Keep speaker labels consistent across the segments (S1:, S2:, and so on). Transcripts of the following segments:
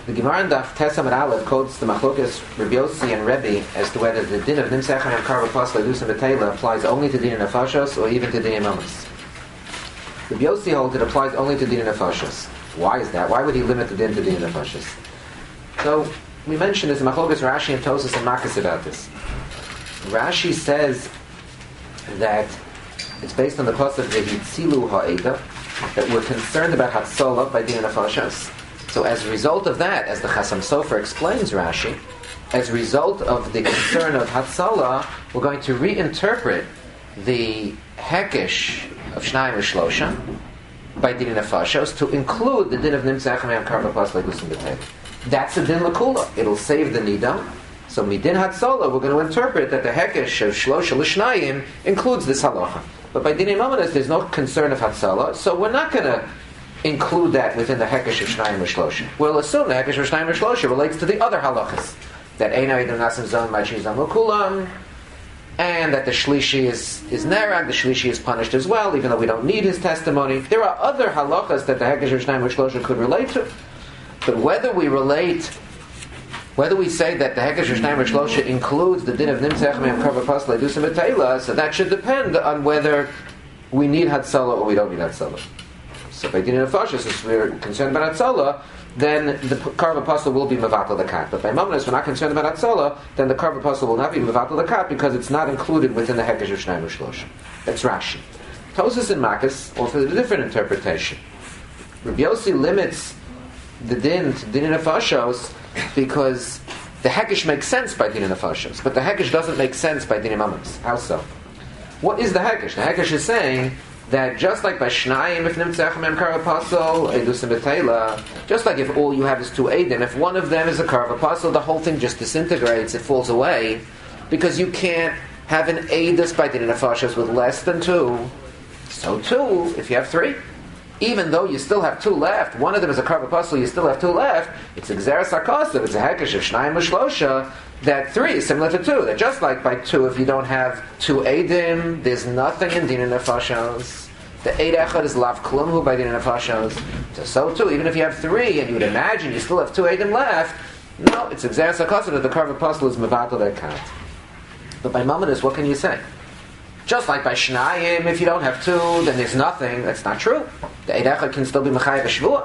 S1: The Gemara in Daf Tesam and Aleph quotes the Machlokas Rabbi Yossi and Rebbe as to whether the din of Nimsechem and Karva Pasla Dusim B'Teila applies only to din Nefashos or even to din Mamas. Rabbi Yossi holds it applies only to din Nefashos. Why is that? Why would he limit the din to din Nefashos? So we mentioned this in Machlokas Rashi and Tosas and Makas about this. Rashi says that it's based on the cost of Vehitzilu Ha'eda, that we're concerned about Hatzalah by din Nefashos. So as a result of that, as the Chasam Sofer explains Rashi, as a result of the concern of Hatzalah, we're going to reinterpret the Hekesh of Shnayim V'Shlosha by Din Nefashos to include the Din of Nimtzach and Karva Pasla Dusim B'Teila. That's a Din L'Kula. It'll save the Nidam. So Midin Hatzalah, we're going to interpret that the Hekesh of Shlosha L'Shnayim includes this halacha. But by Dinei Mamonos, there's no concern of Hatzalah, so we're not going to include that within the Hekesh of Shnayim V'Shlosha. We'll assume the Hekesh of Shnayim V'Shlosha relates to the other halachas. That Eina Yidam Nasim Zon Ma'achizam L'Kulam, and that the Shlishi is Nerag, the Shlishi is punished as well, even though we don't need his testimony. There are other halachas that the Hekesh of Shnayim V'Shlosha could relate to. But whether we say that the Hekesh of Shnayim V'Shlosha includes the din of Nimtzach and Karva Pasla Dusim B'Teila, so that should depend on whether we need Hatzalah or we don't need Hatzalah. So by din Nefashos, if we're concerned about Hatzalah, then the Karva Pasla will be Mevatel the Kat. But by Mamonos, we're not concerned about Hatzalah, then the Karva Pasla will not be Mevatel the Kat because it's not included within the Hekesh of Shnayim V'Shlosha. That's Rashi. Tosas and Makas offer a different interpretation. Rabbi Yossi limits the din to din Nefashos because the Hekesh makes sense by din Nefashos, but the Hekesh doesn't make sense by din Mamonos. How so? What is the Hekesh? The Hekesh is saying that just like by Shnayim, if Nimtzach Mem Karva Pasol, Edusim B'Teila, just like if all you have is two Eidim, if one of them is a Karva Pasol, the whole thing just disintegrates, it falls away, because you can't have an Eidus by Din Nefashos with less than two. So two, if you have three, even though you still have two left, one of them is a Karva Pasol, you still have two left, it's a Gzeres HaKosav, it's a Hekesh of Shnayim V'Shlosha, that three is similar to two. That just like by two, if you don't have two Eidim, there's nothing in Din Nefashos. The Eid Echad is Lav Klumhu by Din Nefashos. So too, even if you have three, and you would imagine you still have two Eidim left, no, it's Gzeres HaKosav that the Karva Pasol is Mevatel that Kat. But by Mamonos, what can you say? Just like by Shnayim, if you don't have two, then there's nothing. That's not true. The Eid Echad can still be Mechayev Shvuah.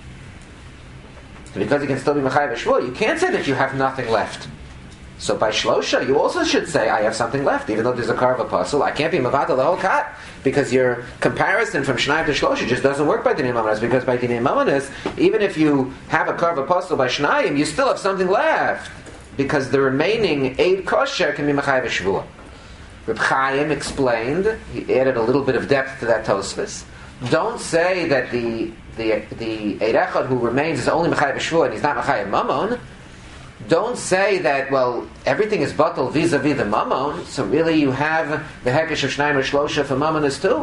S1: Because it can still be Mechayev Shvuah, you can't say that you have nothing left. So by Shlosha, you also should say, I have something left, even though there's a Karva Pasol. I can't be Mevatel the whole Kat, because your comparison from Shnayim to Shlosha just doesn't work by Dinei Mamonos, because by Dinei Mamonos, even if you have a Karva Pasol by Shnayim, you still have something left, because the remaining 8 kosher can be Mechayev Shvuah. Reb Chaim explained, he added a little bit of depth to that Tosfos. Don't say that the Eid Echad who remains is only Mechayev Shvuah and he's not Mechayev Mamon. Don't say that, well, everything is batal vis-a-vis the Mamon, so really you have the Hekesh of Shnayim V'Shlosha for Mamon is too.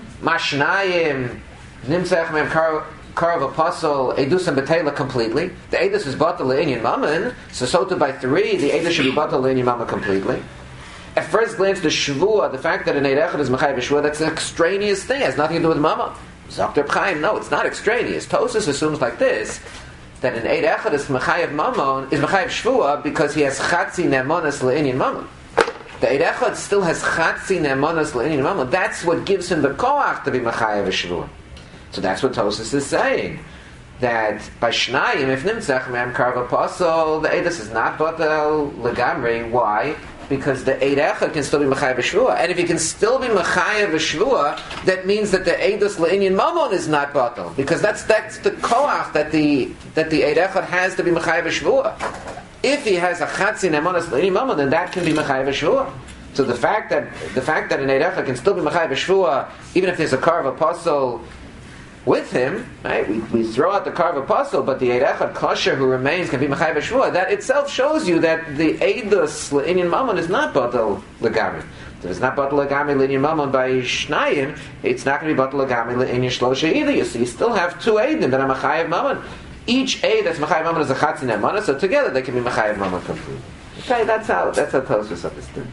S1: Mashnayim, Nimtzach Mem Karva Pasol, Edusam B'Teila completely. The Edus is batal L'Inyan Mamon, so too by 3, the Edus should be batal L'Inyan Mamon completely. At first glance, the Shvuah, the fact that an Eid Echad is Mechayev Shvuah, that's an extraneous thing, it has nothing to do with Mamon. Dr. Chaim, no, it's not extraneous. Tosas assumes like this, that an Eid Echad is Mechayev Mamon, is Mechayev Shvuah, because he has Chatzi Ne'emonas L'Inyan Mamon. The Eid Echad still has Chatzi Ne'emonas L'Inyan Mamon. That's what gives him the koach to be Mechayev Shvuah. So that's what Tosas is saying. That by Shnayim, if Nimtzach Mem Karva Pasol, the Eidus is not Batel Legamri. Why? Because the Eid Echad can still be Mechayev Shvuah. And if he can still be Mechayev Shvuah, that means that the Eidus L'Inyan Mamon is not Batel. Because that's the koach that the Eid Echad has to be Mechayev Shvuah. If he has a Chatzi Ne'emonas L'Inyan Mamon, then that can be Mechayev Shvuah. So the fact that an Eid Echad can still be Mechayev Shvuah, even if there's a Karva Pasol with him, right? We throw out the Karva Pasol, but the Eid Echad kosher who remains can be Mechayev Shvuah. That itself shows you that the Eidus L'Inyan Mamon is not Batal L'Gamri. If it's not Batal L'Gamri L'Inyan Mamon by Shnayim, it's not going to be Batal L'Gamri L'Inyan Shlosha either. So you still have two Eidim that are Mechayev Mamon. Each Eid that's Mechayev Mamon is a Chatzi Ne'emonas, so together they can be Mechayev Mamon completely. Okay, that's how Tosfos understood.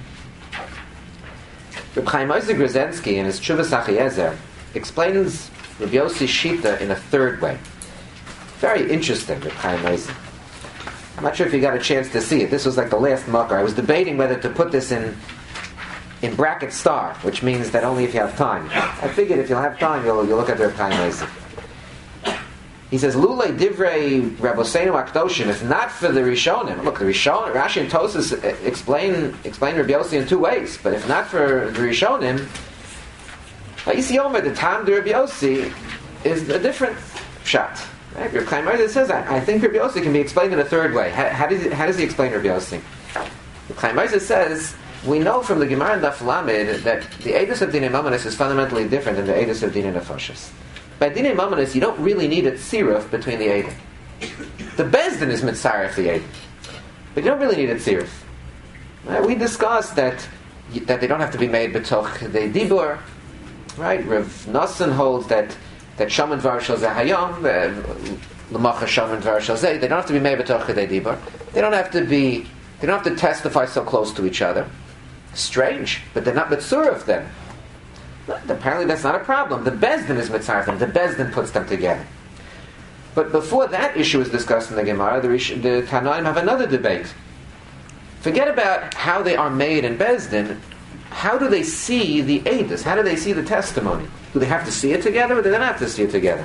S1: Reb Chaim Moshe Grzensky in his Tshuvas Achiezer explains Rabbi Yossi's Shita in a third way. Very interesting, Reb Chaim Eisen. I'm not sure if you got a chance to see it. This was like the last mucker. I was debating whether to put this in bracket star, which means that only if you have time. I figured if you'll have time, you'll look at Reb Chaim Eisen. He says, Lulei divrei Rabboseinu Akdoshim, if not for the Rishonim. Look, the Rishonim, Rashi and Tosas explain Rabbi Yossi in two ways, but if not for the Rishonim, Yisi Omer, the Tam de Rabbi Yossi is a different shot. Right? Rabbi Chaim Eisen says, I think Rabbi Yossi can be explained in a third way. How does he explain Rabbi Yossi? Rabbi Chaim Eisen says, we know from the Gemara and Daf Lamed that the Eidos of Dinei Mamonos is fundamentally different than the Eidos of Dinei Nefashos. By Dinei Mamonos, you don't really need a tziruf between the Eidim. The Bezdin is mitzaref the Eidim, but you don't really need a tziruf. We discussed that they don't have to be made betoch the dibur. Right? Rav Nosson holds that shaman dvar shel zeh hayom, l'macha shaman dvar shel zeh. They don't have to be made betoch the dibur. They don't have to testify so close to each other. Strange, but they're not mitzuref then. Apparently that's not a problem. The Bezdin is mitzaref them. The Bezdin puts them together. But before that issue is discussed in the Gemara, the Tanaim have another debate. Forget about how they are made in Bezdin. How do they see the Eidos? How do they see the testimony? Do they have to see it together, or do they not have to see it together?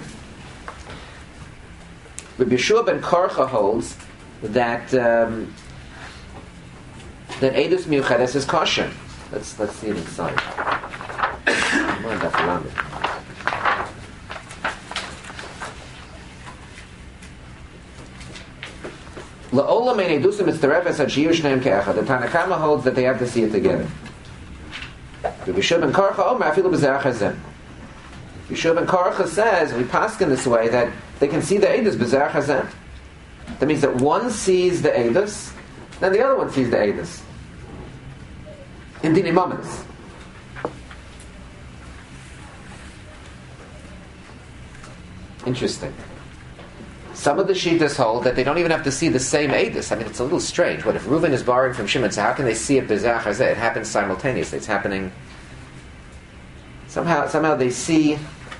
S1: Rabbi Yeshua ben Korcha holds that Eidos Miuchedes is kosher. Let's see it inside. La'olam ein edusim mitzterefes ad shiyu shneim ke'echad. The Tanakama holds that they have to see it together. Rabbi Yeshua ben Korcha omer afilu b'zeh hazeh. Yeshua ben Korcha says, we pass in this way, that they can see the Eidos b'zeh hazeh. That means that one sees the Eidos, then the other one sees the Eidos. In Dinei Mamonos. Interesting. Some of the Shittas hold that they don't even have to see the same Eidos. I mean, it's a little strange. What if Reuven is borrowing from Shimon? So how can they see it b'zeh hazeh? It happens simultaneously. It's happening. Somehow they see.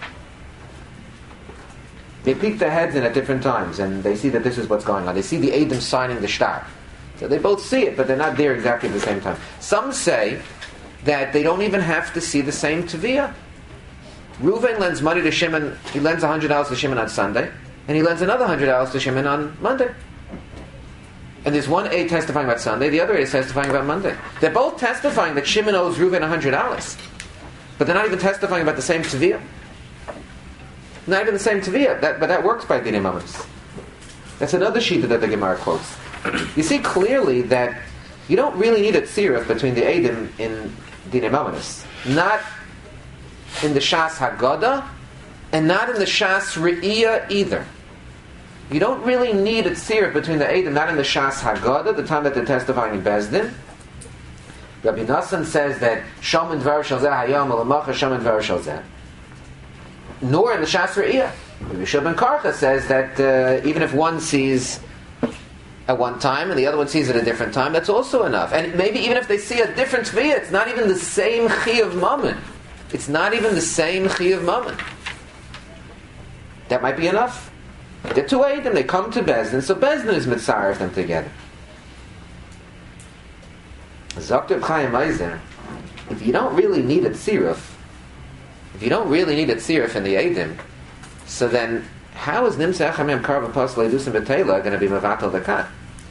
S1: They peek their heads in at different times, and they see that this is what's going on. They see the Eidim signing the shtar. So they both see it, but they're not there exactly at the same time. Some say that they don't even have to see the same Teviyah. Reuven lends money to Shimon. He lends $100 to Shimon on Sunday, and he lends another $100 to Shimon on Monday. And there's one aide testifying about Sunday, the other aide is testifying about Monday. They're both testifying that Shimon owes Reuven $100, but they're not even testifying about the same Teviyah. Not even the same Teviyah, but that works by Dinei Mamonos. That's another shita that the Gemara quotes. You see clearly that you don't really need a tziruf between the Eidim in Dinei Mamonos. Not in the Shas Haggadah, and not in the Shas Re'iyah either. You don't really need a tziruf between the Eidim, not in the Shas Haggadah, the time that they're testifying in Bezdin. Rabbi Nosson says that Shaman Dvar Shel Zeh Hayom L'macha Shaman Dvar Shel Zeh. Nor in the Shas Re'iyah. Rabbi Yeshua ben Korcha says that even if one sees at one time and the other one sees at a different time, that's also enough. And maybe even if they see a different Tviyah, it's not even the same Chi of Mammon. It's not even the same Chi of Mammon. That might be enough. They're two Eidim, they come to Bezdin, so Bezdin is mitzaref them together. Dr. Chaim Eisen, if you don't really need a tziruf, if you don't really need a tziruf in the Eidim, so then how is Nimtzeh Echamim Karv Apostle Edusim B'Teila going to be Mevatel the Kat?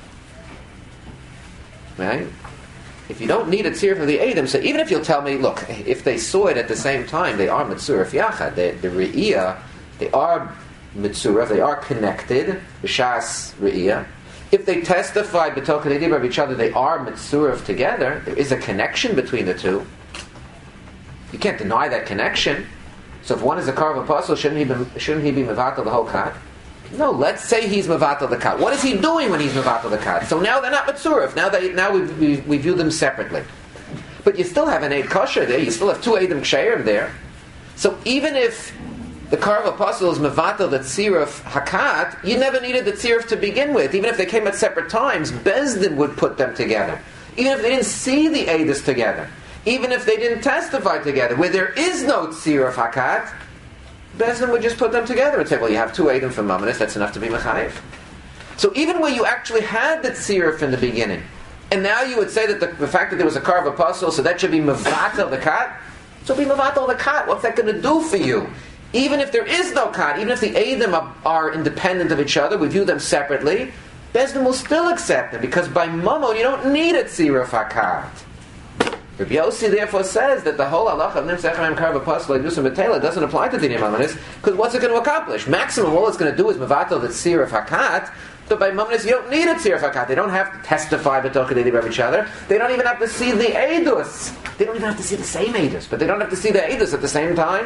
S1: Right? If you don't need a tziruf of the Eidim, so even if you'll tell me, look, if they saw it at the same time, they are Mitzuref Yachad. The Re'iyah, they are Mitzuref, they are connected, B'Shas Re'iyah. If they testified B'Toch Kedei of each other, they are Mitzuref together. There is a connection between the two. You can't deny that connection. So if one is a Karv Apostle, shouldn't he be Mevatel the whole Kat? No, let's say he's Mevatel the Kat. What is he doing when he's Mevatel the Kat? So now they're not Mitzuref. Now we view them separately. But you still have an Eid Kosher there. You still have two Eidim Ksherim there. So even if the Karv Apostle is Mevatel the Tziruf Hakat, you never needed the Tziruf to begin with. Even if they came at separate times, Bezdin would put them together. Even if they didn't see the Eidos together. Even if they didn't testify together. Where there is no Tziruf Hakat, Beis Din would just put them together and say, well, you have two Eidim from Mamonis, that's enough to be Mechayev. So even where you actually had the tziruf in the beginning, and now you would say that the fact that there was a carve apostle, so that should be Mevatel the Kat, so be Mevatel the Kat, what's that going to do for you? Even if there is no Kat, even if the Eidim are independent of each other, we view them separately, Beis Din will still accept them, because by Mamon you don't need a tziruf HaKat. Rabbi Yossi therefore says that the whole halacha of Nimtzach Hamem Karv Apostle Edusam B'Teila doesn't apply to Dinei Mamonis, because what's it going to accomplish? Maximum, all it's going to do is Mevatel the tziruf HaKat, but by Mamonis you don't need a tziruf HaKat. They don't have to testify b'toch of each other. They don't even have to see the Eidus. They don't even have to see the same Eidus, but they don't have to see the Eidus at the same time.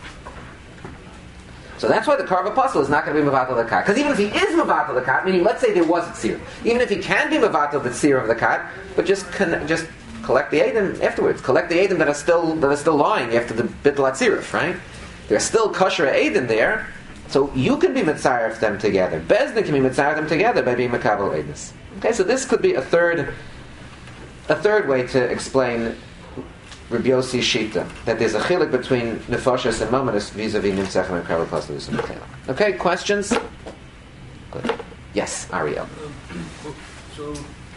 S1: So that's why the Karv Apostle is not going to be Mevatel the Kat. Because even if he is Mevatel the Kat, meaning let's say there was a tzir, even if he can be Mevatel the tzir of the Kat, but just collect the Eidim afterwards. Collect the Eidim that are still lying after the Bittul HaTziruf, right? There are still kosher Eidim there, so you can be Mitzaref them together. Beis Din can be Mitzaref them together by being Makabel Eidus. Okay, so this could be a third way to explain Rabbi Yossi Shita, that there's a chilik between Nefashos and Mamonis vis-a-vis Nimtzach and Karv Apostle Edusam B'Teila. Okay, questions? Good. Yes, Ariel.
S2: So,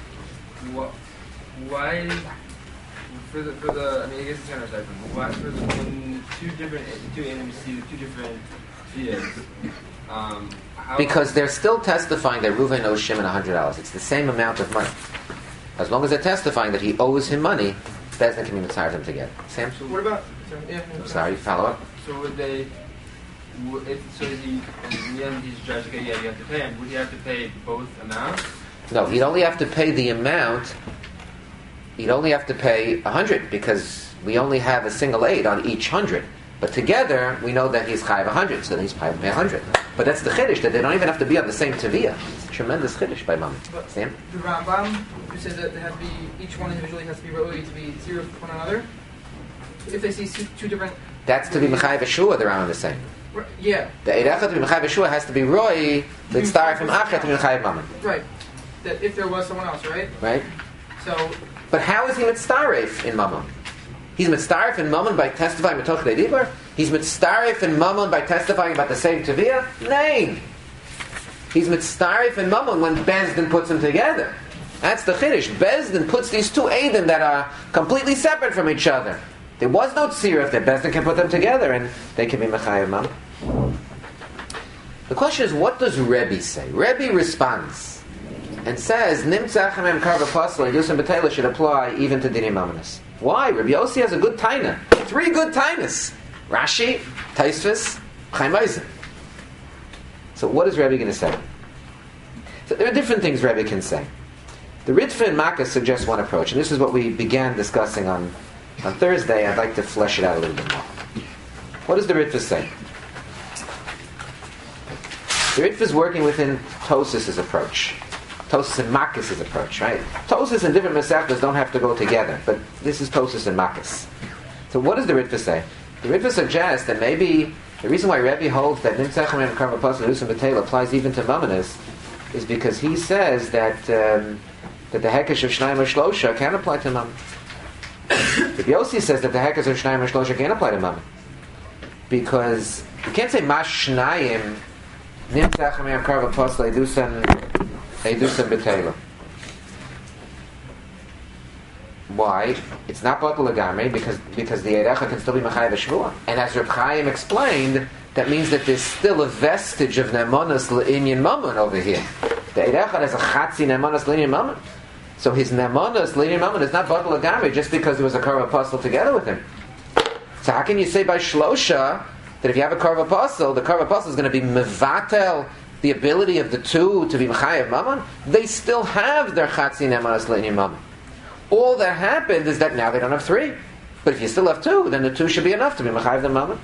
S2: why for the I mean I guess it's kind of different. Why for the when two enemies see two different fields?
S1: Because they're still testifying that Reuven owes Shimon $100. It's the same amount of money. As long as they're testifying that he owes him money, Beis Din can be mitzvah them together. Sam?
S2: So what about?
S1: Sorry, follow up.
S2: So would they? So he in the end he's judged. Okay, yeah, you have to pay him. Would he have to pay both amounts?
S1: No, he'd only have to pay the amount. He'd only have to pay 100 because we only have a single aid on each 100. But together we know that he's chayav 100, so then he's chayav 100. But that's the chiddush that they don't even have to be on the same teviyah. It's a tremendous chiddush by Mami. Sam?
S3: The Rambam, who says that they have to be, each one individually has to be roi to be tziruf with one another. If they see two different,
S1: that's to be mechayev Yeshua. The Rambam is saying.
S3: Yeah.
S1: The eidecha to be mechayev Yeshua has to be roi. That start from achet to be mechayev Mami.
S3: Right. That if there was someone else, right?
S1: Right.
S3: So.
S1: But how is he mitzaref in Mammon? He's mitzaref in Mammon by testifying b'toch de'dibur? He's mitzaref in Mammon by testifying about the same teviyah? Nay. He's mitzaref in Mammon when Beis Din puts them together. That's the chiddush. Beis Din puts these two eidim that are completely separate from each other. There was no tziruf that Beis Din can put them together and they can be mechayev Mammon. The question is, what does Rebbe say? Rebbe responds and says, Nimtzach Hamem Karv Apostle and Edusam B'Teila should apply even to Dinei Mamonos. Why? Rabbi Yossi has a good taina. 3 good tainas. Rashi, Taisvis, Chaim Eisen. So what is Rebbe going to say? So there are different things Rebbe can say. The Ritva and Makkah suggests one approach, and this is what we began discussing on Thursday. I'd like to flesh it out a little bit more. What does the Ritva say? The Ritva is working within Tosas' approach. Tosas and Makkas' approach, right? Tosas and different Masechtas don't have to go together, but this is Tosas and Makkas. So what does the Ritva say? The Ritva suggests that maybe the reason why Rebbe holds that Nimtzach Hamem Karv Apostle Edusam B'Teila applies even to Mamonos is because he says that the Hekesh of Shnayim or Shlosha can apply to Mammon. Rabbi Yossi says that the Hekesh of Shnayim or Shlosha can apply to Mammon. Because you can't say Mash Shnayim Nimtzach Hamem Karv Apostle Edusam B'Teila. Why? It's not Batal Lagamri because the Eidecha can still be Mechayev Shvua. And as Reb Chaim explained, that means that there's still a vestige of Nemonos L'Inyan Mammon over here. The Eidecha has a Chatzi Nemonos L'Inyan Mammon. So his Nemonos L'Inyan Mammon is not Batal Lagamri just because there was a Karv Apostle together with him. So how can you say by Shlosha that if you have a Karv Apostle, the Karv Apostle is going to be Mevatel the ability of the two to be Mechayev Mammon? They still have their Chatzi Nemonos L'Inyan Mammon. All that happened is that now they don't have 3. But if you still have 2, then the 2 should be enough to be Mechayev the Mammon.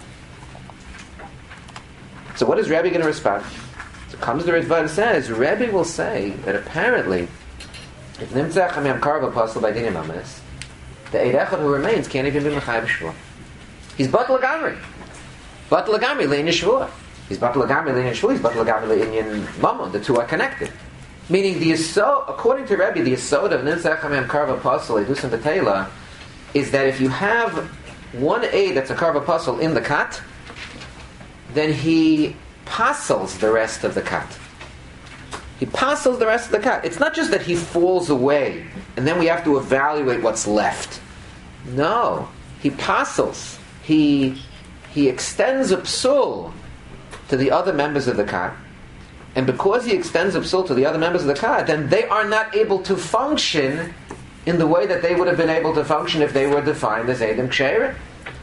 S1: So what is Rebbe going to respond? So comes the Ritva and says, Rebbe will say that apparently, if Nimtzach Hamem Karv Apostle by Dinei Mamonos, the Eid Echad who remains can't even be Mechayev Shvua. He's Batal Lagamri. Batal Lagamri L'Inyan Shvua. He's Batal Lagamri L'Inyan Shvua. He's Batal Lagamri L'Inyan Mammon. The 2 are connected. Meaning, according to Rebbe, the Yesod of Nimtzach Hamem Karv Apostle Edusam B'Teila is that if you have one aid that's a Karv Apostle in the Kat, then he pasels the rest of the kat. He pasels the rest of the kat. It's not just that he falls away, and then we have to evaluate what's left. No. He pasels. He extends a psul to the other members of the kat, and because he extends a psul to the other members of the kat, then they are not able to function in the way that they would have been able to function if they were defined as Eidim Ksherim.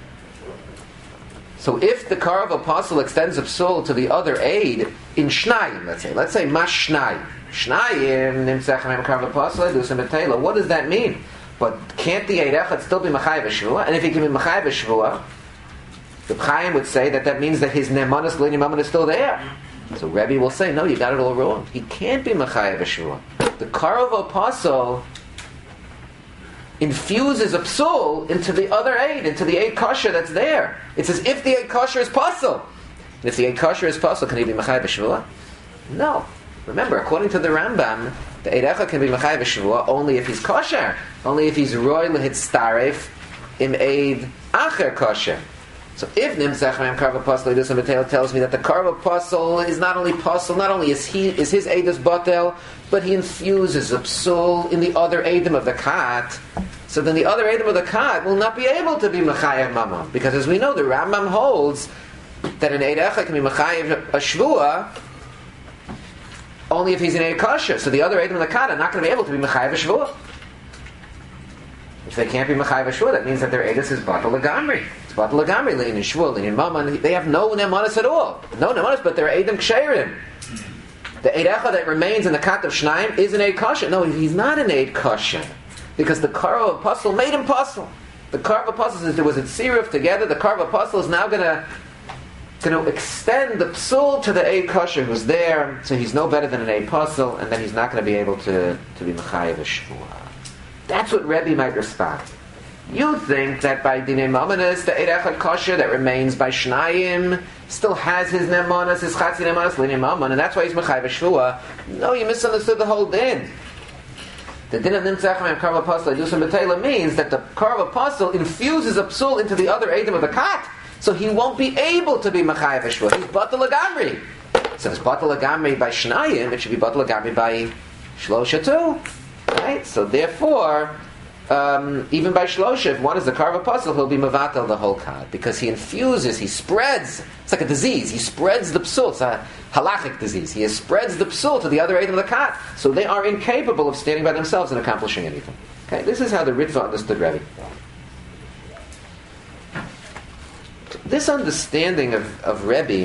S1: So if the Karav Apostle extends a psul to the other aid in Shnayim, let's say Mash Shnayim. Shnayim, Nimtzechem Karav Apostle, Edusam Betela. What does that mean? But can't the Eid Echad still be Machayev Shvua? And if he can be Machayev Shvua, the Chaim would say that means that his Nemanas L'Nei Mammon is still there. So Rebbe will say, no, you got it all wrong. He can't be Machayev Shvua. The Karav Apostle infuses a psul into the other aid, into the aid kosher that's there. It's as if the aid kosher is pasul. And if the aid kosher is pasul, can he be Machayev Shvua? No. Remember, according to the Rambam, the Eid Echad can be Machayev Shvua only if he's kosher, only if he's roy lehitztaref im aid acher kosher. So if Nimtzach Mem Karva Pasel Edus Batel tells me that the Karva Pasel is not only Pasel, not only is his Edus Batel, but he infuses a psul in the other Edim of the Kat, so then the other Edim of the Kat will not be able to be Mechayev Mammon. Because as we know, the Rambam holds that an Eid Echad can be Mechayev a Shvua only if he's in Eid Kosher. So the other Edim of the Kat are not going to be able to be Mechayev a Shvua. If they can't be Mechayev a Shvua, that means that their Edus is Batal Lagamri. It's Batal Lagamri, Lein and Shvua, Lein and Mammon. They have no Nemanis at all. No Nemanis, but they're Edim Ksherim. The Eid Echad that remains in the Kat of Shnayim is an Eid Kosher. No, he's not an Eid Kosher. Because the Karav Apostle made him Apostle. The Karav Apostle, since there was a Tziruf together, the Karav Apostle is now going to extend the psul to the Eid Kosher who's there, so he's no better than an Eid Apostle, and then he's not going to be able to be Mechayev a Shvua. That's what Rebbe might respond. You think that by Dinei Mamonis, the Eid Echad Kosher that remains by Shnayim still has his Nemanis, his Chatzi Nemanis, Linei Mammon, and that's why he's Mechayev a Shvua. No, you misunderstood the whole din. The din of Nimtzach Mem Karva Apostle Edusam Betela means that the Karva Apostle infuses a psul into the other Eidim of the Kat, so he won't be able to be Mechayev a Shvua. He's Batal Lagamri. So if it's Batal Lagamri by Shnayim, it should be Batal Lagamri by Shlosha too. Right? So therefore, even by Shlosha, if one is the Karva Apostle, he'll be Mavatal the whole Kat, because he infuses, he spreads. It's like a disease. He spreads the psul. It's a halachic disease. He spreads the psul to the other Eidim of the Kat, so they are incapable of standing by themselves and accomplishing anything. Okay, this is how the Ritva understood Rebbe. This understanding of Rebbe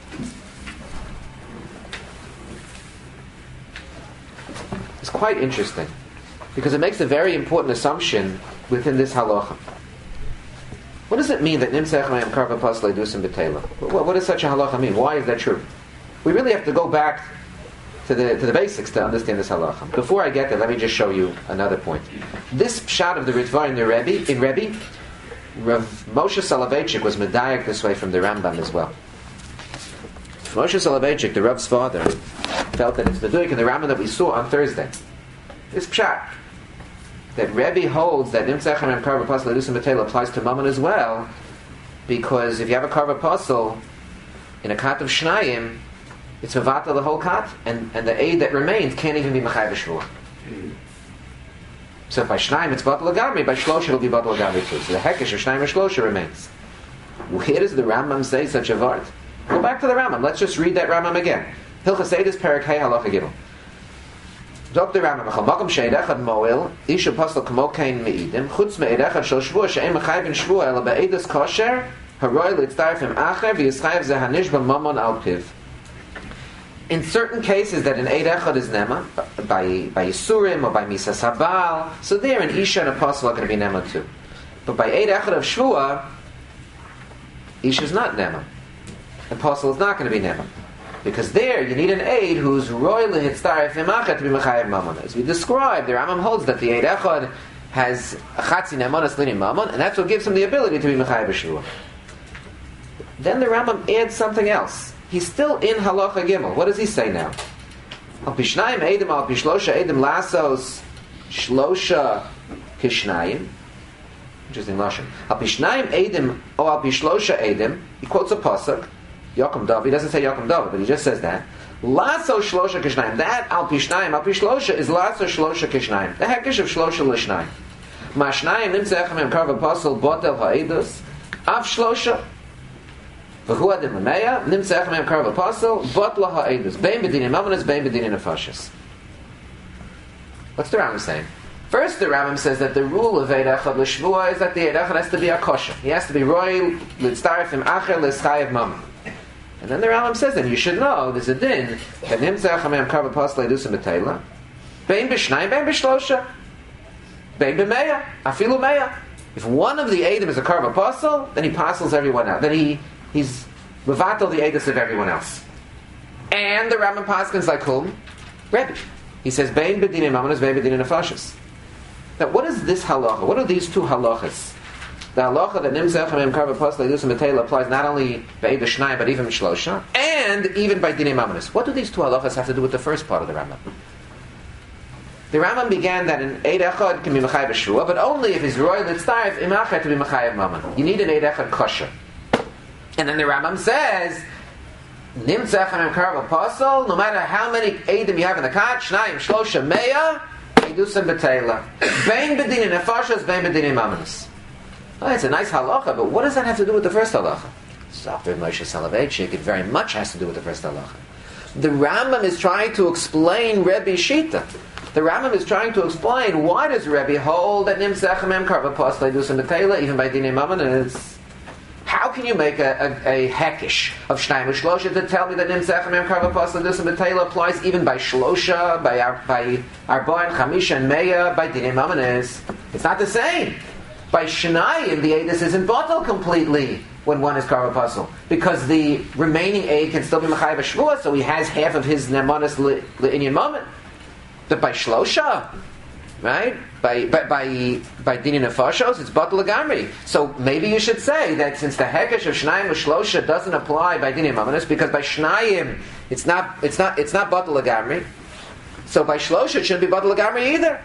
S1: is quite interesting, because it makes a very important assumption within this halacha. What does it mean that Nimtzach Mem Karva Pasel Edusam Betela? What does such a halacha mean? Why is that true? We really have to go back to the basics to understand this halacha. Before I get there, let me just show you another point. This pshat of the Ritva in Rebbe, Rav Moshe Soloveitchik was medayek this way from the Rambam as well. Moshe Soloveitchik, the Rav's father, felt that it's medayek in the Rambam that we saw on Thursday. This pshat that Rebbe holds that Nimtzach Mem Karva Pasel Edusam Betela applies to Mammon as well, because if you have a Karva Apostle in a Kat of Shnayim, it's Mavata the whole Kat, and the aid that remains can't even be Mechayev Shvua. So by Shnayim it's Batal Lagamri, by Shlosha it'll be Batal Lagamri too. So the Hekesh of Shnayim and Shlosha remains. Where does the Rambam say such a vart? Go back to the Rambam. Let's just read that Rambam again. Hilchas Eidos Perek Hey Halacha Gimel. Dr. Rambam, Makom She'ed Echad Moel, Isha Pasel Kamo Kain Me'idim, Chutz Me'ed Echad Shel Shvua, She'em Mechayev in Shvua, Ela Be'edos Kosher, Haroy Litztaref Im Acher, V'Yischayev Zehanish B'Mamon Al Piv. In certain cases that an Eid Echad is Nema, by Yisurim or by Misas Habal, so there an Isha and a Apostle are going to be Nema too. But by Eid Echad of Shvua, Isha is not Nema. Apostle is not going to be Nema. Because there you need an aid who's roy lehitztaref imachet to be mechayev mammon. As we described, the Rambam holds that the Eid Echad has a chatzi nemanas lini mammon, and that's what gives him the ability to be mechayev b'shvua. Then the Rambam adds something else. He's still in halacha gimel. What does he say now? Al pishnayim edim al pishlosha edim lasos shlosha kishnayim. Interesting lashon. Al pishnayim edim or al pishlosha edim. He quotes a pasuk. Yokum Dov. He doesn't say Yokum Dov, but he just says that. Laso Shlosha Kishnayim. That Al Pi Shlosha is Laso Shlosha Kishnayim. The Hekesh of Shlosha Lishnayim. Mashnayim Nimtzeh Echem Karv Apostle Botel Ha'edus Av Shlosha. V'hu Adim L'meya Nimtzeh Echem Karv Apostle Botel Ha'edus. Bein B'dinim Amanis, Bein B'dinim Nefashis. What's the Rambam saying? First, the Rambam says that the rule of Eid Echad L'Shvua is that the Eid Echad has to be a kosher. He has to be roy l'tztarif im acher l'schayev mamon. And then the Rambam says that you should know there's a din that nimtzeh chamem karv apostle edusim b'teila bein b'shnayim bein b'shlosha bein b'meya afilu meya. If one of the Eidim is a karv apostle, then he apostles everyone else. Then he's mevatel the Eidus of everyone else. And the Rambam paskins like whom? Rebbe. He says bein b'dinim amanos bein b'dinim nefashis. Now, what is this halacha? What are these two halachas? The halacha that nimtzeh chamem karv apostle edusim b'teila applies not only by Eid Shnai but even Shlosha, and even by Dinei Mamonis. What do these two halachas have to do with the first part of the Rambam? The Rambam began that an Eid Echad can be Mechayev Shua, but only if he's royal Litztarif Imachet to be Mechayev Mammon. You need an Eid Echad kosher. And then the Rambam says, nimtzeh chamem karv apostle, no matter how many Eidim you have in the Kat, Shnayim, Shlosha, Meya, Edusam B'teila. Bein B'dinin Nefashos, Bein B'dinin Mamonis. Oh, it's a nice halacha, but what does that have to do with the first halacha? Zafir Moshe Soloveitchik, it very much has to do with the first halacha. The Rambam is trying to explain Rebbe Shita. The Rambam is trying to explain why does Rebbe hold that nimtzeh chamem karv apostle edusam b'teila even by dinei mamonis. How can you make a hekish of Shnayim Shlosha to tell me that nimtzeh chamem karv apostle edusam b'teila applies even by Shlosha, by Arba'in, Chamisha, and Meya, by dinei mamonis? It's not the same. By Shnayim, the Eidus isn't bottled completely when one is Karv Apostle, because the remaining Eid can still be Mechayev Shvua, so he has half of his Nemanis Le'inyan moment. But by Shlosha, right? By Dinin Nefashos, it's Batal Lagamri. So maybe you should say that since the Hekesh of Shnayim Shlosha doesn't apply by Dinin Mamonis, because by Shnayim it's not Batal Lagamri, so by Shlosha it shouldn't be Batal Lagamri either.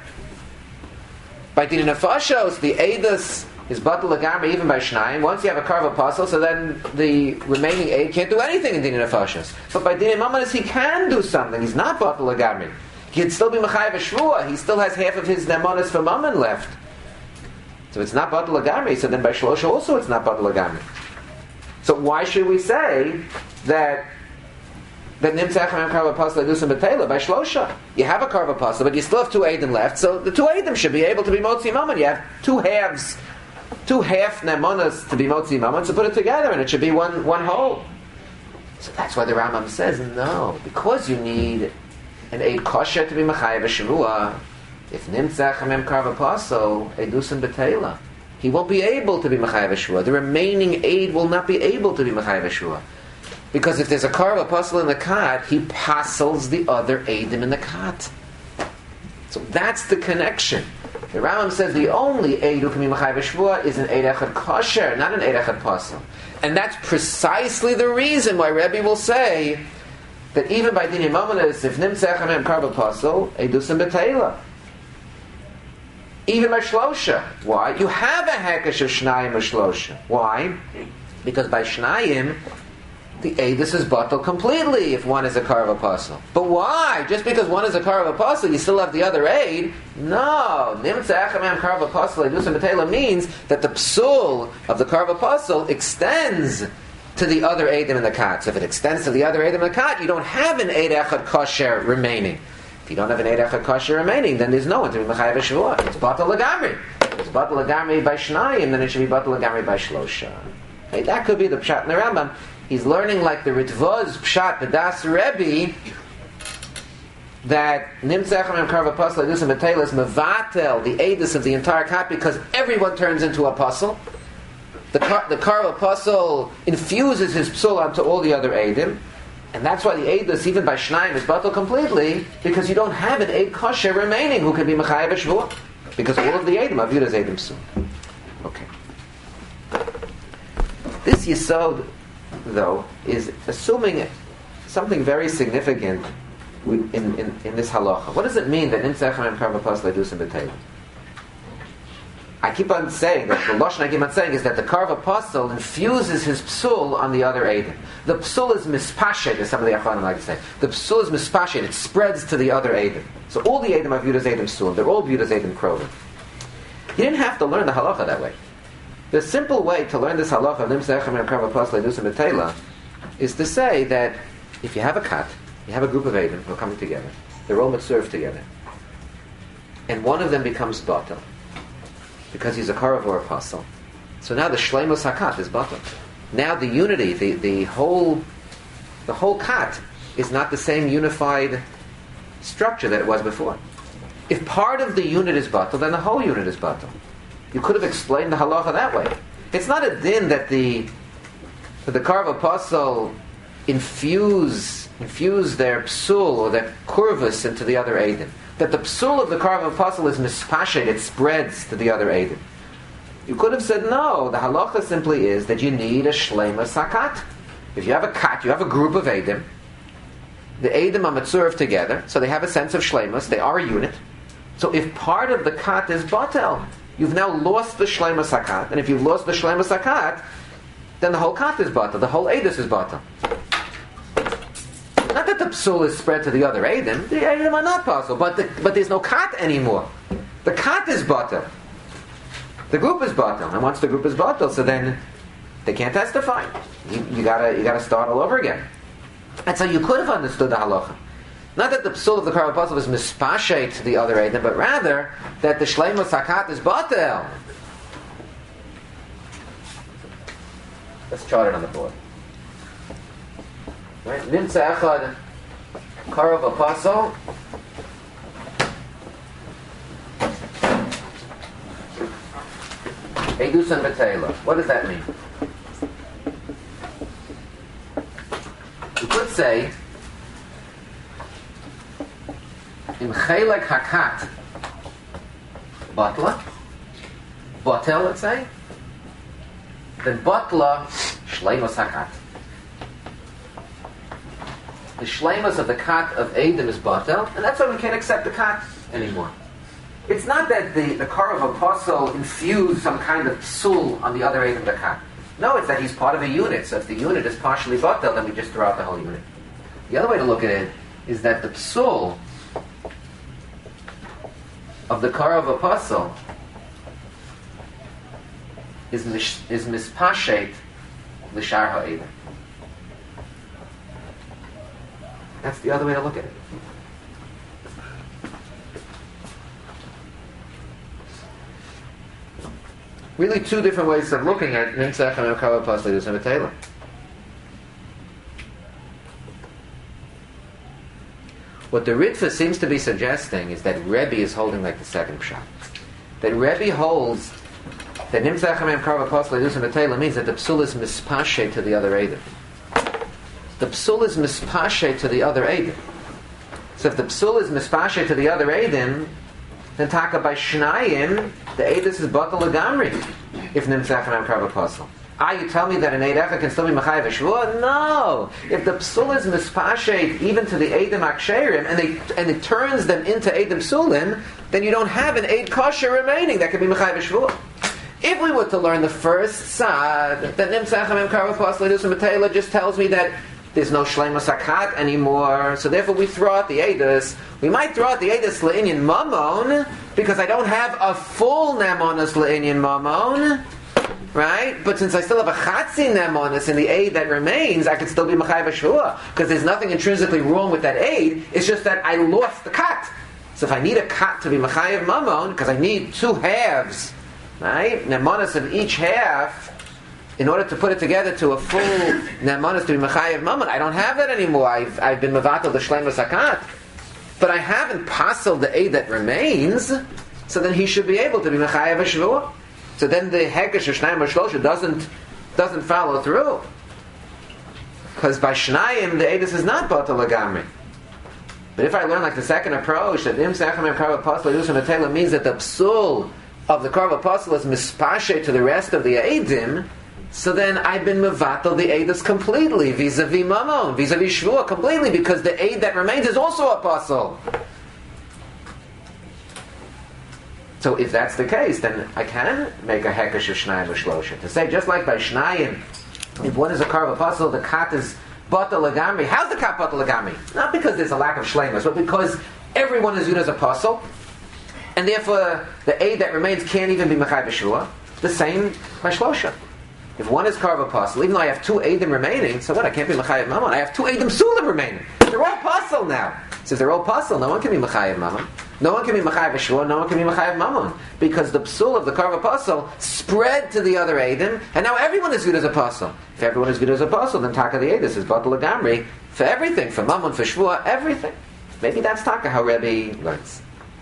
S1: By Dinei Nefashos, the Eidus is Batal Lagamri even by Shnayim. Once you have a Karv Apostle, so then the remaining Eid can't do anything in Dinei Nefashos. But by Dinei Mamonis, he can do something. He's not Batal Lagamri. He'd still be Mechayev Shvua. He still has half of his Nemanis for Mammon left. So it's not Batal Lagamri. So then by Shlosha also it's not Batal Lagamri. So why should we say that nimtzeh chamem karv apostle edusam b'teila by Shlosha? You have a karv apostle, but you still have two Eidim left, so the two Eidim should be able to be Motzi Mammon. You have two half Nemanas to be Motzi Mammon, so put it together and it should be one whole. So that's why the Rambam says, no, because you need an Eid kosher to be Mechayev Shavua, if nimtzeh chamem karv apostle edusam b'teila, he won't be able to be Mechayev Shavua. The remaining Eid will not be able to be Mechayev Shavua. Because if there's a Karv Apostle in the Kat, he passels the other Eidim in the Kat. So that's the connection. The Rambam says the only Eid who can be Mechayev Shvua is an Eid Echad Kosher, not an Eid Echad Apostle. And that's precisely the reason why Rebbe will say that even by Dinei Mamonis, if nimtzeh chamem karv apostle, edusam b'teila. Even by Shlosha. Why? You have a Hekesh of Shnayim or Shlosha. Why? Because by Shnayim, the Eidus is bottled completely if one is a Karv Apostle. But why? Just because one is a Karv Apostle, you still have the other Eid? No. Nimtzeh chamem karv apostle edusam b'teila means that the psul of the Karv Apostle extends to the other Eidim in the Kat. So if it extends to the other Eidim in the Kat, you don't have an Eid Echad Kosher remaining. If you don't have an Eid Echad Kosher remaining, then there's no one to be Mechayev Shavua. It's Batal Lagamri. If it's Batal Lagamri by Shnayim, then it should be Batal Lagamri by Shlosha. Hey, that could be the Pshat in the Rambam. He's learning like the Ritvaz Pshat B'das Rebbe that Nimtzeh chamem karv apostle edusam b'teila is mevatel the Eidus of the entire Kat because everyone turns into a apostle. The Karv Apostle infuses his psul onto all the other Eidim, and that's why the Eidus, even by Shnayim, is batal completely, because you don't have an Eid kosher remaining who can be Mechayev Shvua, because all of the Eidim are viewed as Eidim psul. Okay. This Yesod, though, is assuming something very significant in this halacha. What does it mean that Nimtzeh chamem karv apostle edusam b'teila? I keep on saying that the lashon I keep on saying is that the Karv Apostle infuses his psul on the other Eidim. The psul is mispashet, as some of the Achronim like to say. The psul is mispashet; it spreads to the other Eidim. So all the Eidim are viewed as Eidim psul. They're all viewed as Eidim krovim. You didn't have to learn the halacha that way. The simple way to learn this halacha of Nimtzah Echem and Karv Apostle Edusim B'Teila is to say that if you have a kat, you have a group of Eidim who are coming together. They're all mitzurv together, and one of them becomes batel because he's a Karav or apostle. So now the Shleimus HaKat is batel. Now the unity, the whole kat is not the same unified structure that it was before. If part of the unit is batel, then the whole unit is batel. You could have explained the halacha that way. It's not a din that the Karav apostle infuse their psul or their kurvus into the other Eidim. That the psul of the Karav apostle is mispashet, it spreads to the other Eidim. You could have said, no, the halacha simply is that you need a shleimus hakat. If you have a kat, you have a group of Eidim. The Eidim are mitzurv together, so they have a sense of shleimus, they are a unit. So if part of the kat is batel, you've now lost the shleimus hakat, and if you've lost the shleimus hakat, then the whole kat is batel, the whole Eidus is batel. Not that the psul is spread to the other Eidim. The Eidim are not possible, but there's no kat anymore. The kat is batel. The group is batel, and once the group is batel, so then they can't testify. You gotta start all over again. And so you could have understood the halacha. Not that the psul of the Karav apostle is mispashet to the other Eidim, but rather that the shleimus hakat is batel. Let's chart it on the board. Right? Nimtzah echad Karav apostle Edusan B'Teila. What does that mean? You could say in Chelek Hakat Batla Batel, let's say, then Batla Shleimus Hakat. The shleimus of the kat of Eidim is batel, and that's why we can't accept the kat anymore. It's not that the Karav apostle infused some kind of psul on the other Eidim of the kat. No, it's that he's part of a unit. So if the unit is partially batel, then we just throw out the whole unit. The other way to look at it is that the psul of the Karav apostle is mispashet l'shar ha'Eidim. That's the other way to look at it. Really two different ways of looking at Nimtzah Echem and Karav Apostle Edusim B'Teila. What the Ritva seems to be suggesting is that Rebbe is holding like the second pshat. That Rebbe holds that Nimtzah Echem and Karav Apostle Edusim B'Teila means that the psul is mispashet to the other Eidim. The psul is mispashet to the other Eidim. So if the psul is mispashet to the other Eidim, then taka by Shnayim, the Eidus is batal legamri. If Nimtzah Echem and Karav apostle. You tell me that an Eid Echa can still be Machayev Shvuah? No! If the psul is mispashet even to the Eidim Aksherim, and it turns them into Eidim Psulim, then you don't have an Eid Kosher remaining that can be Machayev Shvuah. If we were to learn the first side, that Nimtzah Echem and Karav apostle Edusim B'Teila just tells me that there's no shleimus hakat anymore, so therefore we throw out the Eidus. We might throw out the Eidus le'inyan mamon, because I don't have a full nemonis le'inyan mamon, right? But since I still have a chatzi nemonis in the aid that remains, I could still be Machayev Shvuah, because there's nothing intrinsically wrong with that aid, it's just that I lost the kat. So if I need a kat to be Machayev mamon, because I need two halves, right? Nemonis of each half, in order to put it together to a full ne'manos to be mechayev mamon, I don't have that anymore. I've been mevatel the shleimus hakat, but I haven't pasaled the aid that remains. So then he should be able to be mechayev shvuah. So then the hekesh of shnayim or shlosha doesn't follow through, because by shnayim the eidus is not batal legamri. But if I learn like the second approach that Nimtzah Echem and Karav Apostle Edusim B'Teila means that the psul of the Karav Apostle is mispashet to the rest of the eidim, so then I've been mevatel the Eidus completely, vis-a-vis mamon, vis-a-vis shvuah, completely, because the Eid that remains is also apostle. So if that's the case, then I can make a hekesh of Shnayim V'Shlosha. To say, just like by Shnayim, if one is a Karv Apostle, the kat is Bata Lagamri. How's the kat Bata Lagamri? Not because there's a lack of Shleimus, but because everyone is viewed as apostle, and therefore the aid that remains can't even be Mechai B'Shua. The same by Shlosha. If one is Karv Apostle, even though I have 2 Eidim remaining, so what? I can't be Mechayev Mammon. I have 2 Eidim Sulim remaining. They're all Apostle now. So if they're all Apostle, no one can be Mechayev Mammon. No one can be Mechayev B'Shua, no one can be Mechayev Mammon. Because the Psul of the Karv Apostle spread to the other Eidim, and now everyone is viewed as Apostle. If everyone is viewed as Apostle, then Taka the Eidus is Batal Lagamri for everything, for Mammon, for Shvua, everything. Maybe that's Taka how Rebbe learns.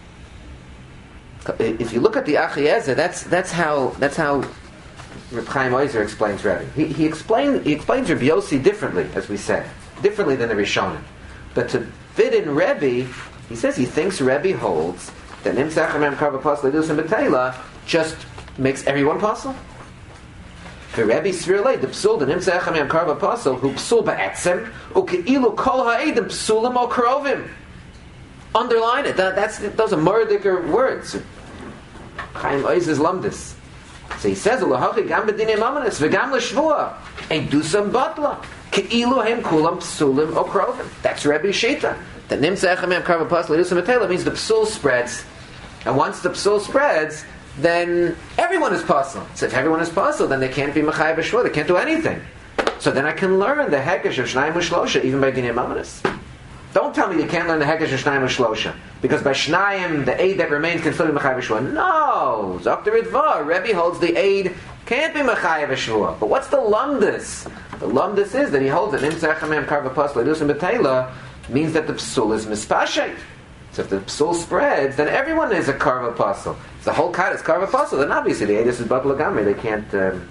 S1: If you look at the Achiezer, that's how Reb Chaim Oizer explains Rebbe. He explains Rabbi Yossi differently, as we said, differently than the Rishonim. But to fit in Rebbe, he says he thinks Rebbe holds that Nimtzach Amem Karv Apostle Edus and Betela just makes everyone apostle. For Rebbe Svirlei, the Psul, the Nimtzach Amem Karv Apostle, who Psul Ba'etzem, Uke'ilu Kol Ha'edim Psulim O Krovim. Underline it. Those are Mordecai words. Chaim Oizer's Lumdis. So he says, "Ulahachi gam b'dinei mamanis v'gam l'shvua edusam batla ke'ilu hem kulam psulim okrovim." That's Rebbe Shita. The nimtzah echamem karv apostle edusam betela means the psul spreads, and once the psul spreads, then everyone is pasul. So if everyone is pasul, then they can't be mechai b'shvua. They can't do anything. So then I can learn the hekesh of Shnayim U'Shlosha even by dinei mamanis. Don't tell me you can't learn the Hekesh of Shnayim U'Shlosha, because by Shnayim, the aid that remains can still be Mechayev B'Shvua. No! Dr. Ritva, Rebbe holds the aid can't be Mechayev B'Shvua. But what's the Lumdus? The Lumdus is that he holds that Nimtzach Amem Karv Apostle Edus and Betela means that the Psul is Mispashet. So if the Psul spreads, then everyone is a Karv Apostle. If the whole kat is Karv Apostle, then obviously the aid is Batal Lagamri. They can't...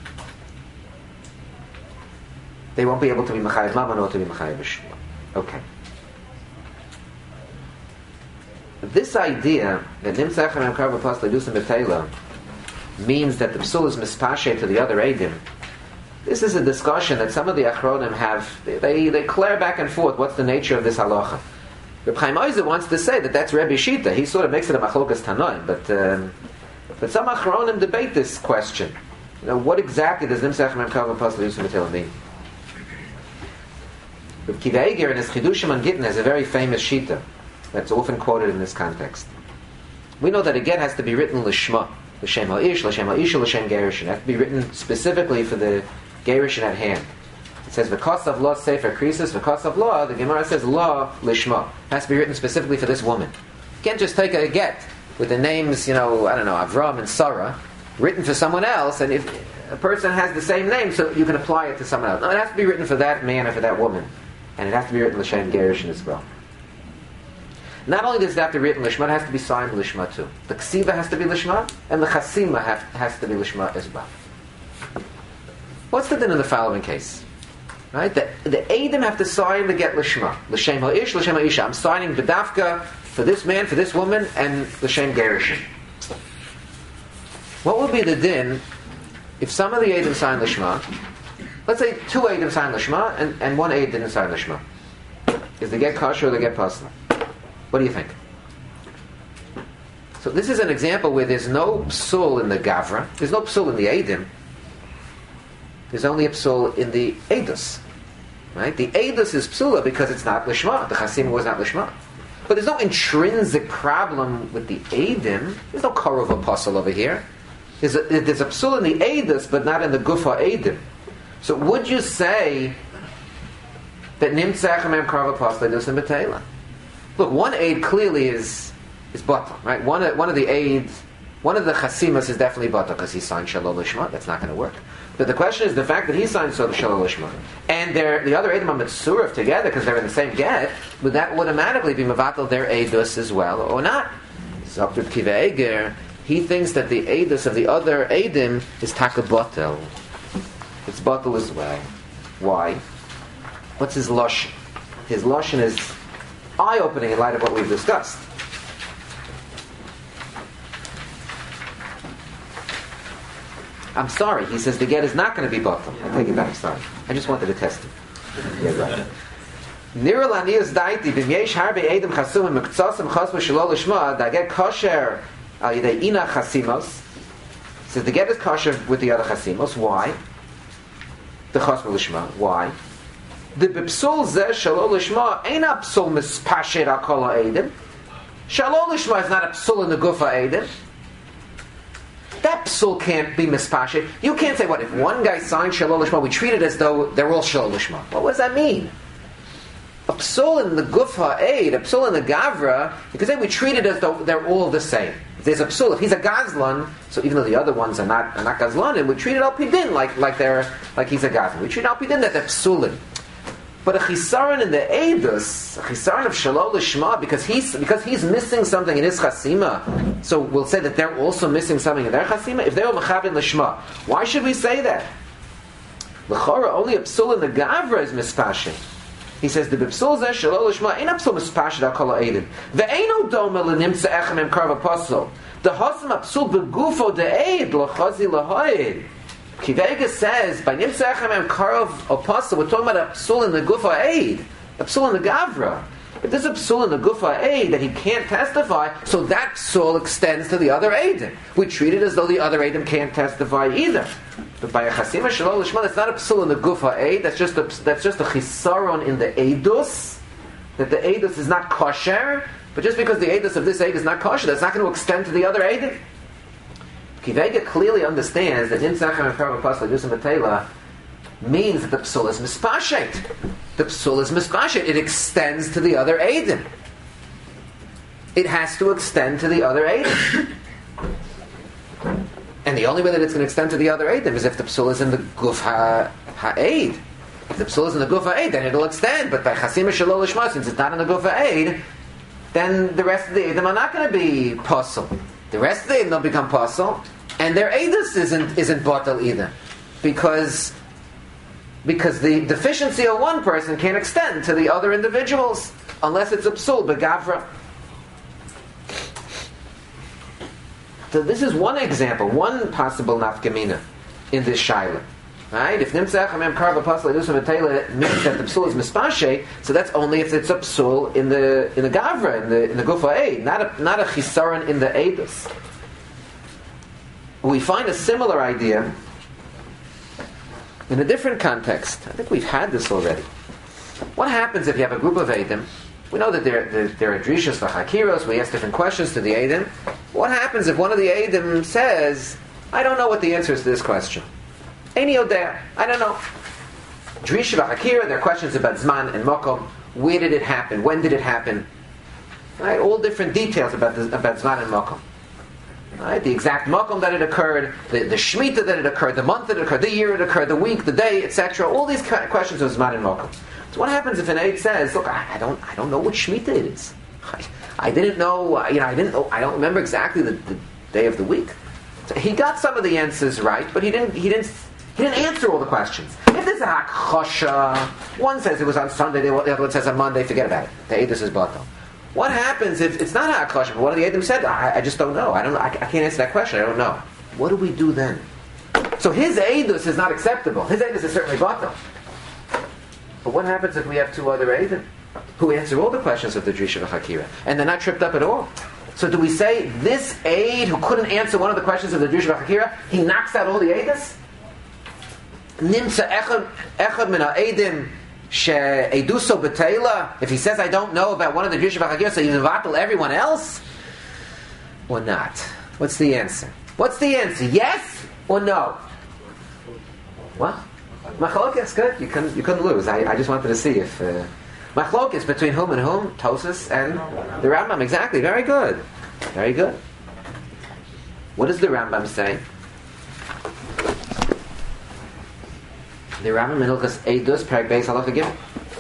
S1: they won't be able to be Mechayev Mammon or to be Mechayev B'Shvua. Okay. This idea that Nimtzach Amem Karv Apostle Edus and Betela means that the Psul is mispashe to the other Eidim. This is a discussion that some of the Achronim have. They clear back and forth. What's the nature of this halacha? Reb Chaim Oizer wants to say that that's Rebbe Shita. He sort of makes it a machlokas tanoim, but some Achronim debate this question. What exactly does Nimtzach Amem Karv Apostle Edus and Betela mean? Reb Kiva Eger in his Chidushim on Gittin has a very famous shita that's often quoted in this context. We know that a get has to be written l'shma, l'shem ha'ish, l'shem ha'isha, l'shem gerishin. It has to be written specifically for the gerishin at hand. It says v'kosav law sefer krisis, v'kosav law, the Gemara says law l'shma. It has to be written specifically for this woman. You can't just take a get with the names, Avram and Sarah, written for someone else, and if a person has the same name, so you can apply it to someone else. No, it has to be written for that man or for that woman. And it has to be written l'shem gerishin as well. Not only does it have to be written lishma, it has to be signed lishma too. The ksiva has to be lishma, and the chasima has to be lishma as well. What's the din in the following case? Right? The Eidim have to sign to get lishma. L'shem ha'ish, l'shem ha'isha. I'm signing bedafka for this man, for this woman, and l'shem gerishin. What would be the din if some of the Eidim sign lishma? Let's say 2 Eidim sign lishma, and 1 Eid didn't sign lishma. Is they get kosher or they get pasla? What do you think? So this is an example where there's no psul in the gavra, there's no psul in the Eidim, there's only a psul in the Eidus. Right? The Eidus is psula because it's not lishma. The chasim was not lishma. But there's no intrinsic problem with the Eidim. There's no korov apostle over here. There's a psul in the Eidus, but not in the gufa Eidim. So would you say that nimtzach amem karv apostle edus and betela? Look, one aid clearly is batal, right? One of the aids, one of the chasimas is definitely batal because he signed shalom lishma. That's not going to work. But the question is the fact that he signed shalom lishma and the other aidim are mitzurif together because they're in the same get. Would that automatically be mevatel their aidus as well or not? Dr. Kiva Eger, he thinks that the aidus of the other aidim is takabatel. It's batal as well. Why? What's his lashon? His lashon is eye-opening in light of what we've discussed. I'm sorry, he says the get is not going to be batal. I take it back, sorry. I just wanted to test it. Yeah, right. Nira laniyas daiti b'myesh harbe edim chasumim mektsasim chasva shelo lishma da get kosher Al yedei ina chasimos. Says the get is kosher with the other chasimos. Why? The chosma lishma. Why? The bipsul zeh shalol lishma ain't a psul mispashet al kol ha'edim. Shalol lishma is not a psul in the gufa ha'edim. That psul can't be mispashet. You can't say, what, if one guy signed shalol lishma, we treat it as though they're all shalol lishma. What does that mean? A psul in the gufa ha'ed, a psul in the gavra, you can say we treat it as though they're all the same. If there's a psul, if he's a gazlan, so even though the other ones are not gazlanim, we treat it al pidin like he's a gazlan. We treat it al pidin that they're psulin. But a chisaron in the edus, a chisaron of shalol lishma, because he's missing something in his chasima, so we'll say that they're also missing something in their chasima. If they were mechabin lishma, why should we say that? L'chora, only a psul in the gavra is mispashing. He says the bipsul zeh shalol lishma ain't a psul mispashing al kol ha'edim. Ve'eino doma l'nimtza echem em karva pasol. The hosam a psul begufo de'ed l'chazi l'hoed. Kivega says, by Nimtza Echem Em Karov Apostle, we're talking about a psul in the Gufa Aid, a psul in the Gavra. If there's a psul in the Gufa Aid that he can't testify, so that psul extends to the other Aidim. We treat it as though the other Aidim can't testify either. But by a Chasima Shalol Lishma, that's not a psul in the Gufa Aid, that's just a chisaron in the Eidus, that the Eidus is not kosher, but just because the Eidus of this Aid is not kosher, that's not going to extend to the other Aidim. Kivega clearly understands that Nimtzachim and Karva Pasla Yusam Batela means that the psul is mispashet. The psul is mispashet. It extends to the other Eidim. It has to extend to the other Eidim. And the only way that it's going to extend to the other Eidim is if the psul is in the Guf Ha'eid. If the psul is in the Guf Ha'eid, then it'll extend. But by Chasim Shalol Lishma, since it's not in the Guf Ha'eid, then the rest of the Eidim are not going to be pasul. The rest of the Eidim don't become pasul. And their edus isn't batal either, because the deficiency of one person can't extend to the other individuals unless it's a psul begavra. So this is one example, one possible nafkamina in this shaila. Right? If nimtzach amem karva pasla yusam etayla means that the psul is mispashe, so that's only if it's a psul in the gavra in the gufa aid, not a chisaron in the edus. We find a similar idea in a different context. I think we've had this already. What happens if you have a group of Eidim? We know that there are drishas v'chakiros. We ask different questions to the Eidim. What happens if one of the Eidim says, I don't know what the answer is to this question? Eini odea. I don't know. Drisha v'chakira, there are questions about Zman and Mokom. Where did it happen? When did it happen? Right? All different details about Zman and Mokom. Right? The exact makom that it occurred, the shemitah that it occurred, the month that it occurred, the year it occurred, the week, the day, etc. All these questions of zman and makom. So what happens if an aide says, "Look, I don't know what shemitah it is. I didn't know. I don't remember exactly the day of the week." So he got some of the answers right, but he didn't answer all the questions. If there's a hakchosha, one says it was on Sunday, the other one says on Monday. Forget about it. The aide is batal. What happens if it's not a question, but one of the Eidim said, I just don't know. I can't answer that question. I don't know. What do we do then? So his Eidus is not acceptable. His Eidus is certainly batal. But what happens if we have two other Eidim who answer all the questions of the Drisha v'Chakira and they're not tripped up at all? So do we say this Eid who couldn't answer one of the questions of the Drisha v'Chakira, he knocks out all the Eidus? Nimsa echad min ha'Eidim Eduso B'Teila, if he says I don't know about one of the Drisha v'Chakira, so you mevatel everyone else? Or not? What's the answer? Yes or no? What? Machlokes, good. You couldn't lose. I just wanted to see if machlokes between whom and whom? Tosas and the Rambam. Exactly. Very good. Very good. What does the Rambam say? The Rambam in Hilchos Eidus, Perek Beis Halacha Gimel.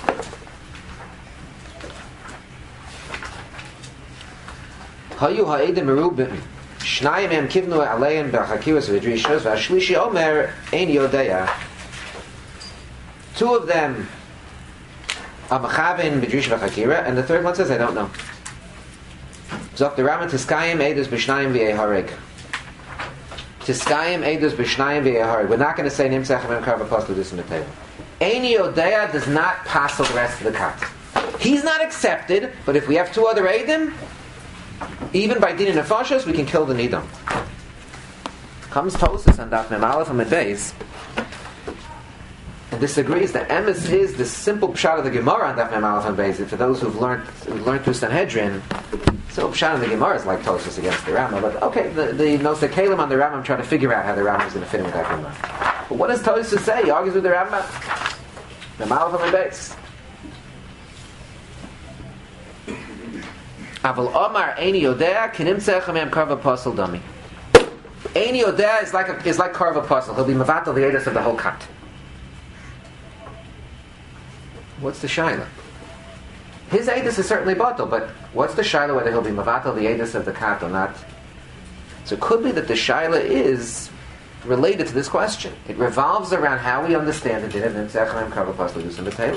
S1: Hayu ha'edim merubim, shnayim hem kivnu aleim b'chakiros v'drishos, v'ashlishi omer ein yodeya. Two of them are machavin b'drish v'chakira, and the third one says, I don't know. Zok the Rambam tiskayim eidus b'shnayim v'yehareg. Tiskayim eidus b'shnayim v'yehareg. We're not going to say nimtzach mem karva paslu dis metayim. Eini yodeya does not passel the rest of the cut. He's not accepted, but if we have two other eidim, Even by Din Nefashos, we can kill the Nidam. Comes Tosas and Daf Mem Aleph Amud Beis, and disagrees that emes is the simple pshat of the Gemara on Daf Mem Aleph Amud Beis. For those who've learned through Sanhedrin, so pshat of the Gemara is like Tosas against the Rambam. But okay, the Nosei Kalim on the Rambam trying to figure out how the Rambam is going to fit in with that Gemara. But what does Tosas say? He argues with the Rambam. Mem Aleph Amud Beis. Aval Omar Eini Yodea Kinimtzeh Chamem Karva Pasal Dami. Eini Yodea is like Karva Pasal. He'll be Mavatal the Eidos of the whole cut. What's the Shaila? His Eidos is certainly Batal, but what's the Shaila whether he'll be Mavatal the Eidos of the cut or not? So it could be that the Shaila is related to this question. It revolves around how we understand the Din of Nimtzeh Chamem Karva Pasal Dusim B'Teila.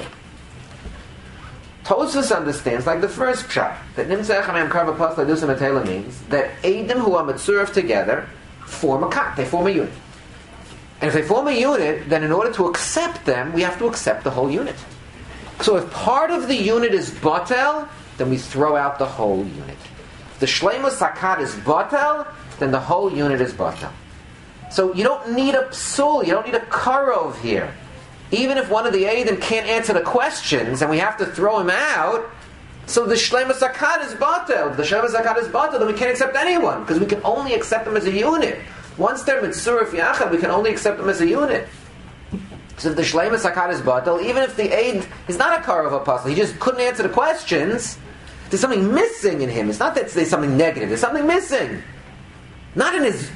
S1: Tosfos understands, like the first pshat, that Nimtzeh Chamem Karva Pasla Dusim B'Teila means that Eidim who are Mitzurif together form a kat, they form a unit. And if they form a unit, then in order to accept them, we have to accept the whole unit. So if part of the unit is Batel, then we throw out the whole unit. If the Shleimus HaKat is Batel, then the whole unit is Batel. So you don't need a psul, you don't need a karov here. Even if one of the Eidim can't answer the questions and we have to throw him out, so the Shleimus HaKat is Batel. If the Shleimus HaKat is Batel, then we can't accept anyone, because we can only accept them as a unit. Once they're Mitzurif Yachad, we can only accept them as a unit. So if the Shleimus HaKat is Batel, even if the Eid is not a Karov Apostle, he just couldn't answer the questions, there's something missing in him. It's not that there's something negative, there's something missing. Not in his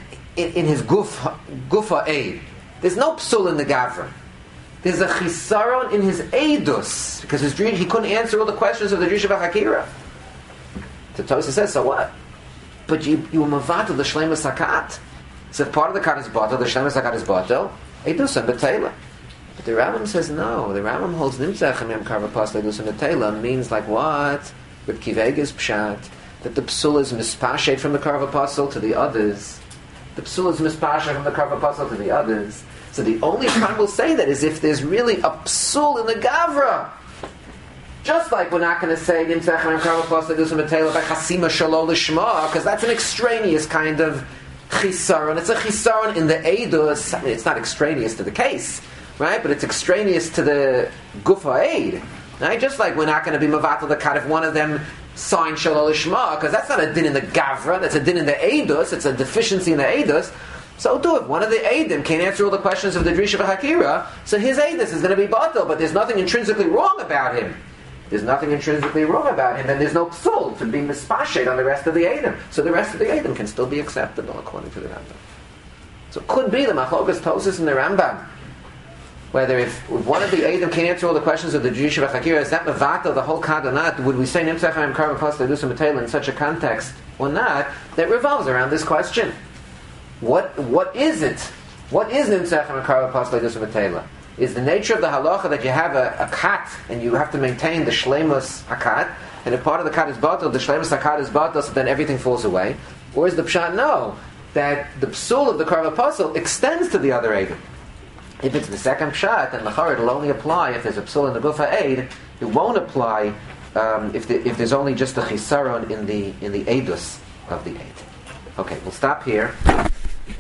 S1: Gufa Eid. There's no psul in the Gavra. There's a chisaron in his eidus, because his dream, he couldn't answer all the questions of the Drisha V'Hakira. So Tosafos says, so what? But you were mavatel the Shleimus HaKat. So if part of the kat is batel, the Shleimus HaKat is batel, eidusam b'teila. But the Rambam says no. The Rambam holds Nimtzeh Chamem Karva Pasla eidusam b'teila means like what? With Kivega's pshat, that the psul is mispashet from the Karva Pasla to the others. The psul is mispashet from the Karva Pasla to the others. So the only time we'll say that is if there's really a psul in the Gavra. Just like we're not going to say Nimtzeh Chamem Karva Pasla eidusam b'teila by Chasima Shalol Lishma, because that's an extraneous kind of chisaron. It's a chisaron in the eidus. I mean, it's not extraneous to the case, right? But it's extraneous to the gufa eid, right? Just like we're not going to be mavatal the kat if one of them signed shalol lishma, because that's not a din in the gavra. That's a din in the eidus. It's a deficiency in the eidus. So too, if one of the eidim can't answer all the questions of the Drisha V'Hakira, so his eidus is going to be batal. But there's nothing intrinsically wrong about him. There's nothing intrinsically wrong about him, and there's no psul to be mispashed on the rest of the Eidim. So the rest of the Eidim can still be acceptable according to the Rambam. So it could be the Machlokas Tosafos and the Rambam, whether if one of the Eidim can answer all the questions of the Drisha V'Hakira, is that mevatel the whole kad or not? Would we say Nimtzeh Chamem Karva Pasla eidusam b'teila in such a context or not? That revolves around this question. What is it? What is Nimtzeh Chamem Karva Pasla eidusam b'teila? Is the nature of the halacha that you have a kat and you have to maintain the shleimus hakat, and if part of the kat is batal, the shleimus hakat is batal, so then everything falls away? Or is the pshat no, that the psul of the karva pasal extends to the other eidim? If it's the second pshat, then l'chara it'll only apply if there's a psul in the gufa eid. It won't apply if there's only just a chisaron in the eidus of the eid. Okay, we'll stop here.